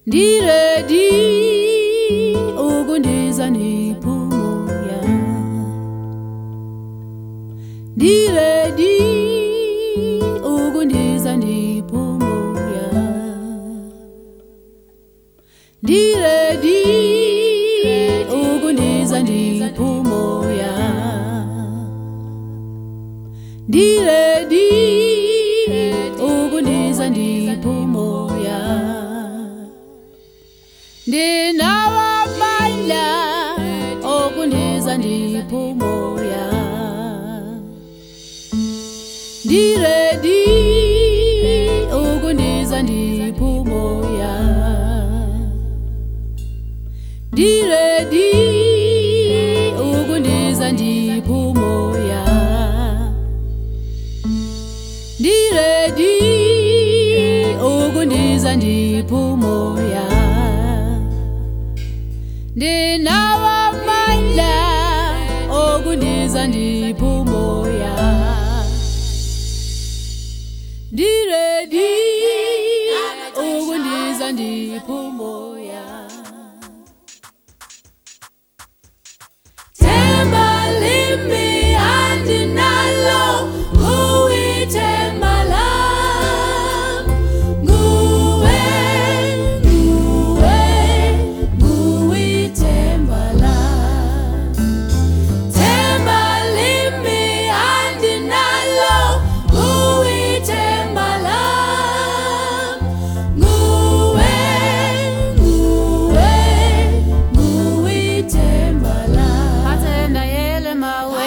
Ndiredi ukundiza niphumo yami. Ndiredi ukundiza niphumo yami. Ndiredi ukundiza niphumo yami. Ndiredi ukundiza niphumo yami. Ndinawamandla okundiza niphumo yami. Ndiredi ukundiza niphumo yami. Ndiredi ukundiza niphumo yami. Ndiredi ukundiza niphumo yami. Ndinawamandla okundiza niphumo yami. Ndiredi ukundiza niphumo yami. Themba limi andinalo uithemba lami. Nguwe, nguwe, nguwe ithemba lami. Themba limi andinalo uithemba lami. Nguwe, nguwe, nguwe ithemba lami. Pathenda yele mawe,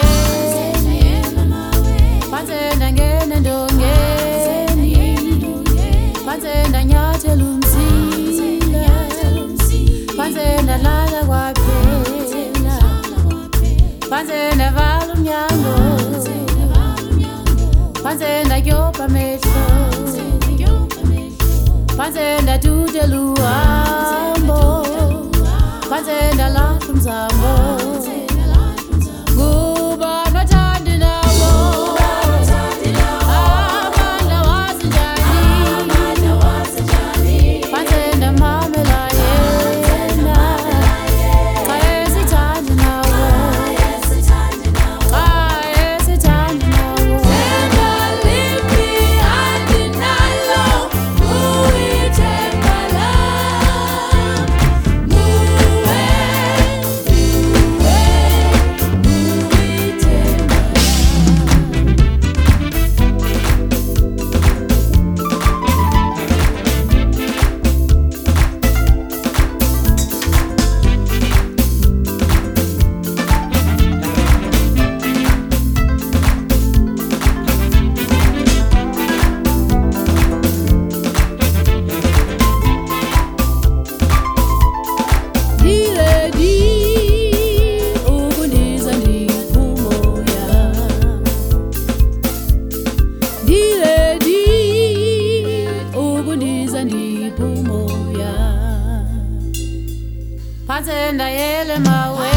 pathenda ngene ndongeni, pathenda nyathela umzila, pathenda lala kwaphela, pathenda vala umnyango, pathenda kyopha amehlo, pathenda tutela uhambo, pathenda lahla umzambo. Ngubani othanda nawo? Amandla wasinjani? Pathenda mamela yena. Xa esithanda nawo. Xa esithanda nawo. Themba limi andinalo uithemba lami. Nguwe, nguwe, nguwe ithemba Ndiredi ukundiza niphumo yami. Ndiredi ukundiza niphumo yami. Pathenda yele mawe.